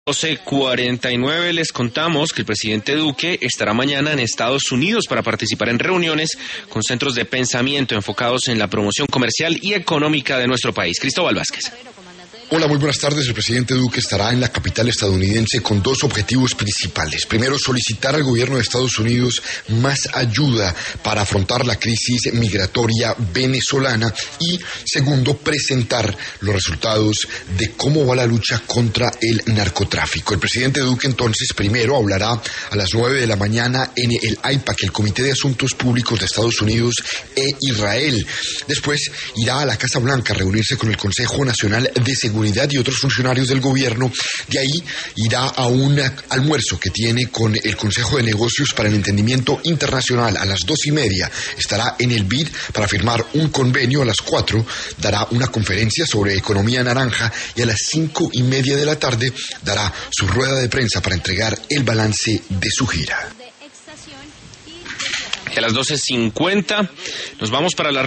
12:49 les contamos que el presidente Duque estará mañana en Estados Unidos para participar en reuniones con centros de pensamiento enfocados en la promoción comercial y económica de nuestro país. Cristóbal Vázquez. Hola, muy buenas tardes. El presidente Duque estará en la capital estadounidense con dos objetivos principales. Primero, solicitar al gobierno de Estados Unidos más ayuda para afrontar la crisis migratoria venezolana y, segundo, presentar los resultados de cómo va la lucha contra el narcotráfico. El presidente Duque, entonces, primero hablará a las 9 de la mañana en el AIPAC, el Comité de Asuntos Públicos de Estados Unidos e Israel. Después irá a la Casa Blanca a reunirse con el Consejo Nacional de Seguridad y otros funcionarios del gobierno. De ahí irá a un almuerzo que tiene con el Consejo de Negocios para el Entendimiento Internacional. A las 2:30 estará en el BID para firmar un convenio. A las 4 dará una conferencia sobre economía naranja y a las 5:30 de la tarde dará su rueda de prensa para entregar el balance de su gira. Y a las 12:50 nos vamos para la